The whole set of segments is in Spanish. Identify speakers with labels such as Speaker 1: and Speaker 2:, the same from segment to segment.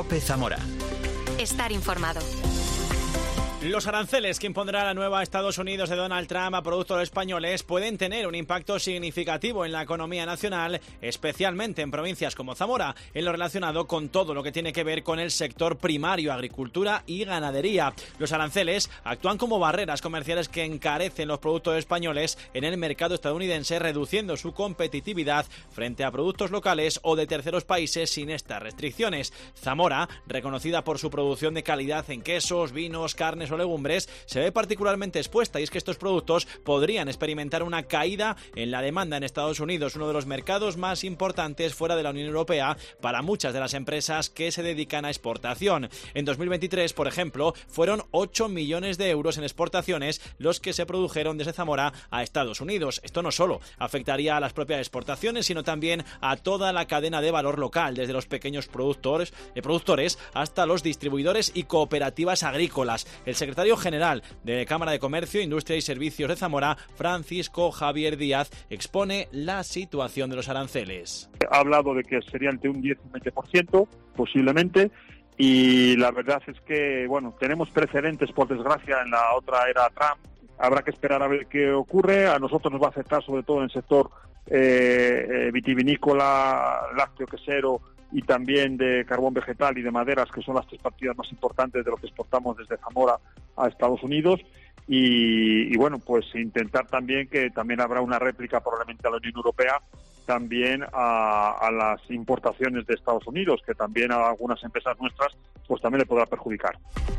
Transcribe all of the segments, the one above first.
Speaker 1: COPE Zamora.
Speaker 2: Estar informado.
Speaker 3: Los aranceles que impondrá la nueva Estados Unidos de Donald Trump a productos españoles pueden tener un impacto significativo en la economía nacional, especialmente en provincias como Zamora, en lo relacionado con todo lo que tiene que ver con el sector primario, agricultura y ganadería. Los aranceles actúan como barreras comerciales que encarecen los productos españoles en el mercado estadounidense, reduciendo su competitividad frente a productos locales o de terceros países sin estas restricciones. Zamora, reconocida por su producción de calidad en quesos, vinos, carnes o legumbres, se ve particularmente expuesta, y es que estos productos podrían experimentar una caída en la demanda en Estados Unidos, uno de los mercados más importantes fuera de la Unión Europea para muchas de las empresas que se dedican a exportación. En 2023, por ejemplo, fueron 8 millones de euros en exportaciones los que se produjeron desde Zamora a Estados Unidos. Esto no solo afectaría a las propias exportaciones, sino también a toda la cadena de valor local, desde los pequeños productores hasta los distribuidores y cooperativas agrícolas. El secretario general de Cámara de Comercio, Industria y Servicios de Zamora, Francisco Javier Díaz, expone la situación de los aranceles.
Speaker 4: Ha hablado de que sería entre un 10 y un 20%, posiblemente, y la verdad es que, bueno, tenemos precedentes, por desgracia, en la otra era Trump. Habrá que esperar a ver qué ocurre. A nosotros nos va a afectar sobre todo en el sector vitivinícola, lácteo, quesero y también de carbón vegetal y de maderas, que son las tres partidas más importantes de lo que exportamos desde Zamora a Estados Unidos. Y bueno, pues intentar también que también habrá una réplica probablemente a la Unión Europea, también a las importaciones de Estados Unidos, que también a algunas empresas nuestras pues también le podrá perjudicar.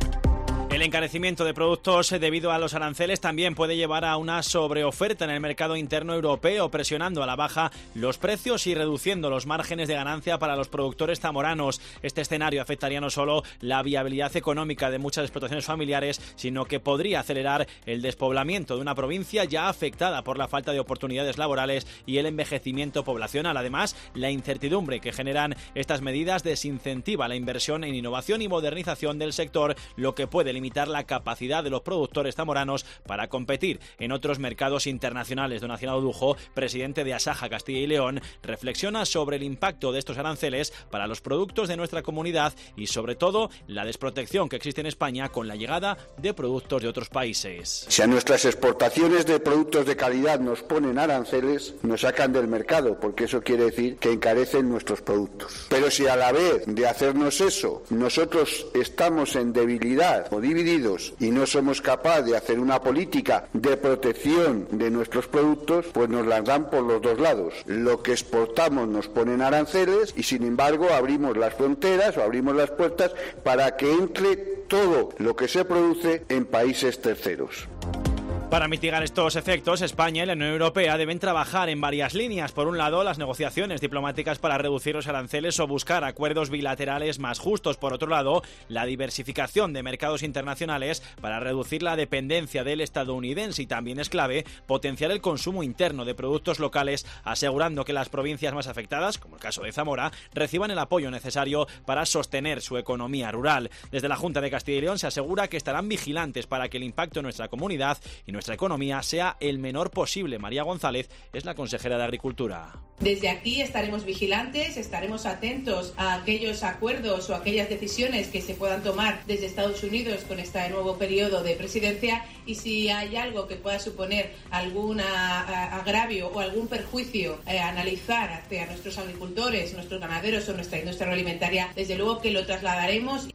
Speaker 3: El encarecimiento de productos debido a los aranceles también puede llevar a una sobreoferta en el mercado interno europeo, presionando a la baja los precios y reduciendo los márgenes de ganancia para los productores zamoranos. Este escenario afectaría no solo la viabilidad económica de muchas explotaciones familiares, sino que podría acelerar el despoblamiento de una provincia ya afectada por la falta de oportunidades laborales y el envejecimiento poblacional. Además, la incertidumbre que generan estas medidas desincentiva la inversión en innovación y modernización del sector, lo que puede limitar la capacidad de los productores zamoranos para competir en otros mercados internacionales. Don Aciano Dujo, presidente de Asaja Castilla y León, reflexiona sobre el impacto de estos aranceles para los productos de nuestra comunidad y sobre todo la desprotección que existe en España con la llegada de productos de otros países.
Speaker 5: Si a nuestras exportaciones de productos de calidad nos ponen aranceles, nos sacan del mercado, porque eso quiere decir que encarecen nuestros productos. Pero si a la vez de hacernos eso, nosotros estamos en debilidad o divididos y no somos capaces de hacer una política de protección de nuestros productos, pues nos las dan por los dos lados. Lo que exportamos nos ponen aranceles y sin embargo abrimos las fronteras o abrimos las puertas para que entre todo lo que se produce en países terceros.
Speaker 3: Para mitigar estos efectos, España y la Unión Europea deben trabajar en varias líneas. Por un lado, las negociaciones diplomáticas para reducir los aranceles o buscar acuerdos bilaterales más justos. Por otro lado, la diversificación de mercados internacionales para reducir la dependencia del estadounidense, y también es clave potenciar el consumo interno de productos locales, asegurando que las provincias más afectadas, como el caso de Zamora, reciban el apoyo necesario para sostener su economía rural. Desde la Junta de Castilla y León se asegura que estarán vigilantes para que el impacto en nuestra comunidad y nuestra economía sea el menor posible. María González es la consejera de Agricultura.
Speaker 6: Desde aquí estaremos vigilantes, estaremos atentos a aquellos acuerdos o aquellas decisiones que se puedan tomar desde Estados Unidos con este nuevo periodo de presidencia, y si hay algo que pueda suponer algún agravio o algún perjuicio analizar hacia nuestros agricultores, nuestros ganaderos o nuestra industria agroalimentaria, desde luego que lo trasladaremos.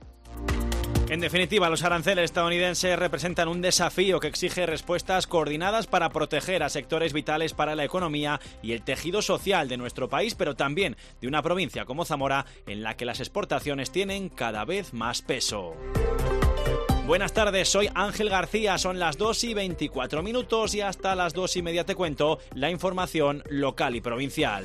Speaker 3: En definitiva, los aranceles estadounidenses representan un desafío que exige respuestas coordinadas para proteger a sectores vitales para la economía y el tejido social de nuestro país, pero también de una provincia como Zamora, en la que las exportaciones tienen cada vez más peso. Buenas tardes, soy Ángel García, son las 2:24 y hasta las 2:30 te cuento la información local y provincial.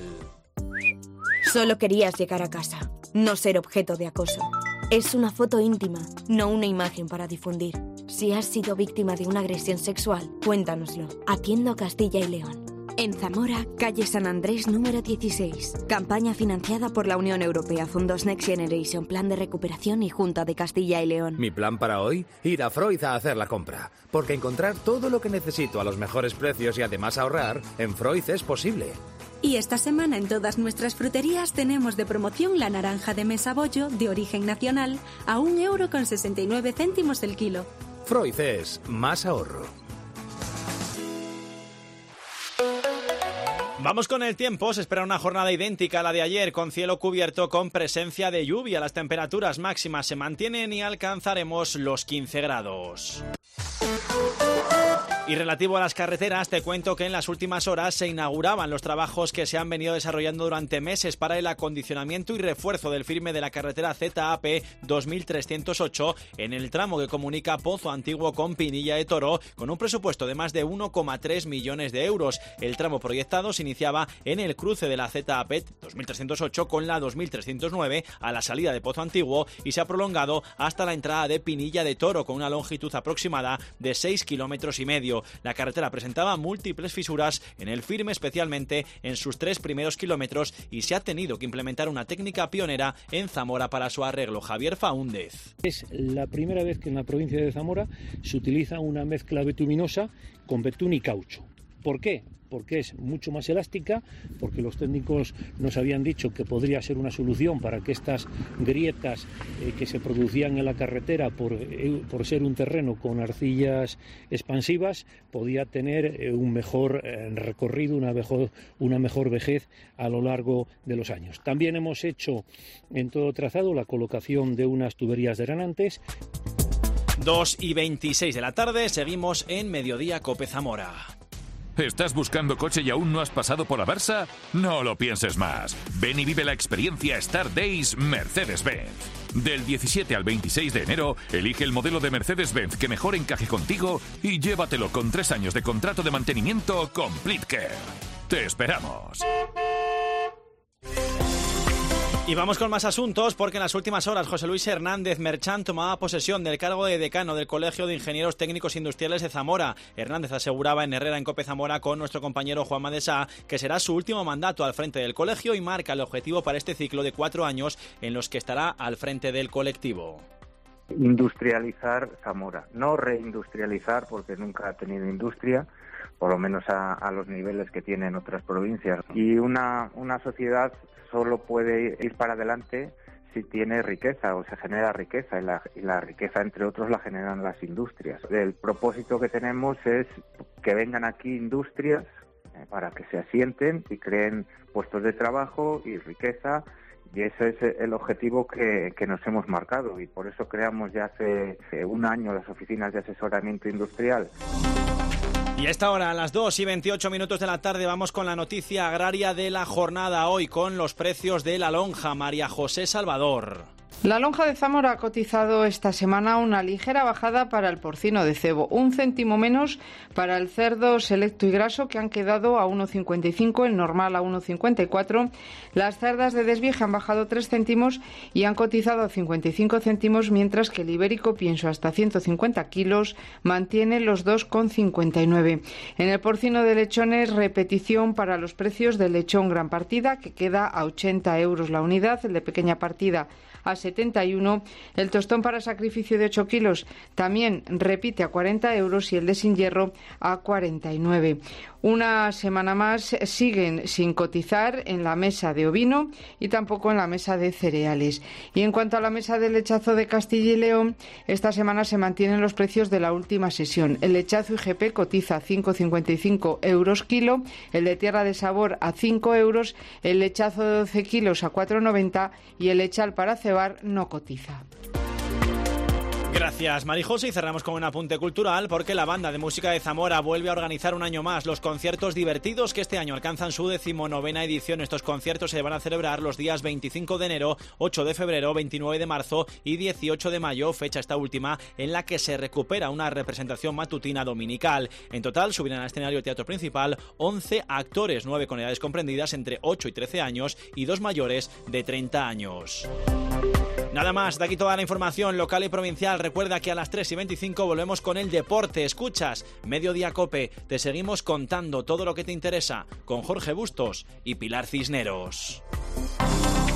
Speaker 7: Solo querías llegar a casa, no ser objeto de acoso. Es una foto íntima, no una imagen para difundir. Si has sido víctima de una agresión sexual, cuéntanoslo. Atiendo Castilla y León. En Zamora, calle San Andrés número 16. Campaña financiada por la Unión Europea, Fondos Next Generation, Plan de Recuperación y Junta de Castilla y León.
Speaker 8: Mi plan para hoy, ir a Freud a hacer la compra. Porque encontrar todo lo que necesito a los mejores precios y además ahorrar, en Freud es posible.
Speaker 1: Y esta semana en todas nuestras fruterías tenemos de promoción la naranja de Mesa Bollo de origen nacional a 1,69 € el kilo.
Speaker 8: Froices, más ahorro.
Speaker 3: Vamos con el tiempo. Se espera una jornada idéntica a la de ayer, con cielo cubierto con presencia de lluvia. Las temperaturas máximas se mantienen y alcanzaremos los 15 grados. Y relativo a las carreteras, te cuento que en las últimas horas se inauguraban los trabajos que se han venido desarrollando durante meses para el acondicionamiento y refuerzo del firme de la carretera ZAP 2308 en el tramo que comunica Pozo Antiguo con Pinilla de Toro, con un presupuesto de más de 1,3 millones de euros. El tramo proyectado se iniciaba en el cruce de la ZAP 2308 con la 2309 a la salida de Pozo Antiguo y se ha prolongado hasta la entrada de Pinilla de Toro con una longitud aproximada de 6,5 kilómetros. La carretera presentaba múltiples fisuras en el firme, especialmente en sus 3 primeros kilómetros, y se ha tenido que implementar una técnica pionera en Zamora para su arreglo. Javier Faúndez.
Speaker 9: Es la primera vez que en la provincia de Zamora se utiliza una mezcla bituminosa con betún y caucho. ¿Por qué? Porque es mucho más elástica, porque los técnicos nos habían dicho que podría ser una solución para que estas grietas que se producían en la carretera por ser un terreno con arcillas expansivas, podía tener un mejor recorrido, una mejor vejez a lo largo de los años. También hemos hecho en todo trazado la colocación de unas tuberías drenantes.
Speaker 3: 2:26 de la tarde, seguimos en Mediodía Cope Zamora.
Speaker 10: ¿Estás buscando coche y aún no has pasado por Aversa? No lo pienses más. Ven y vive la experiencia Star Days Mercedes-Benz. Del 17 al 26 de enero, elige el modelo de Mercedes-Benz que mejor encaje contigo y llévatelo con 3 años de contrato de mantenimiento Complete Care. ¡Te esperamos!
Speaker 3: Y vamos con más asuntos, porque en las últimas horas José Luis Hernández Merchán tomaba posesión del cargo de decano del Colegio de Ingenieros Técnicos Industriales de Zamora. Hernández aseguraba en Herrera en Cope Zamora con nuestro compañero Juanma de Sá que será su último mandato al frente del colegio y marca el objetivo para este ciclo de 4 años en los que estará al frente del colectivo.
Speaker 11: Industrializar Zamora, no reindustrializar porque nunca ha tenido industria, por lo menos a los niveles que tienen otras provincias. Y una sociedad solo puede ir para adelante si tiene riqueza o se genera riqueza, y la riqueza, entre otros, la generan las industrias. El propósito que tenemos es que vengan aquí industrias para que se asienten y creen puestos de trabajo y riqueza, y ese es el objetivo que nos hemos marcado, y por eso creamos ya hace 1 año las oficinas de asesoramiento industrial.
Speaker 3: Y a esta hora, a las 2:28 de la tarde, vamos con la noticia agraria de la jornada, hoy con los precios de la lonja. María José Salvador.
Speaker 12: La lonja de Zamora ha cotizado esta semana una ligera bajada para el porcino de cebo, 1 céntimo menos para el cerdo selecto y graso, que han quedado a 1,55, el normal a 1,54. Las cerdas de desvieje han bajado 3 céntimos y han cotizado a 55 céntimos, mientras que el ibérico, pienso hasta 150 kilos, mantiene los 2,59. En el porcino de lechones, repetición para los precios del lechón gran partida, que queda a 80 euros la unidad, el de pequeña partida a 71, el tostón para sacrificio de 8 kilos también repite a 40 euros y el de sin hierro a 49. Una semana más siguen sin cotizar en la mesa de ovino y tampoco en la mesa de cereales. Y en cuanto a la mesa del lechazo de Castilla y León, esta semana se mantienen los precios de la última sesión. El lechazo IGP cotiza a 5,55 euros kilo, el de tierra de sabor a 5 euros, el lechazo de 12 kilos a 4,90 y el lechal para cebar no cotiza.
Speaker 3: Gracias, Marijose, y cerramos con un apunte cultural, porque la Banda de Música de Zamora vuelve a organizar un año más los conciertos divertidos, que este año alcanzan su 19ª edición. Estos conciertos se van a celebrar los días 25 de enero, 8 de febrero, 29 de marzo y 18 de mayo, fecha esta última en la que se recupera una representación matutina dominical. En total subirán al escenario del teatro principal 11 actores, 9 con edades comprendidas entre 8 y 13 años y 2 mayores de 30 años. Nada más, de aquí toda la información local y provincial. Recuerda que a las 3:25 volvemos con el deporte. Escuchas Mediodía Cope. Te seguimos contando todo lo que te interesa con Jorge Bustos y Pilar Cisneros.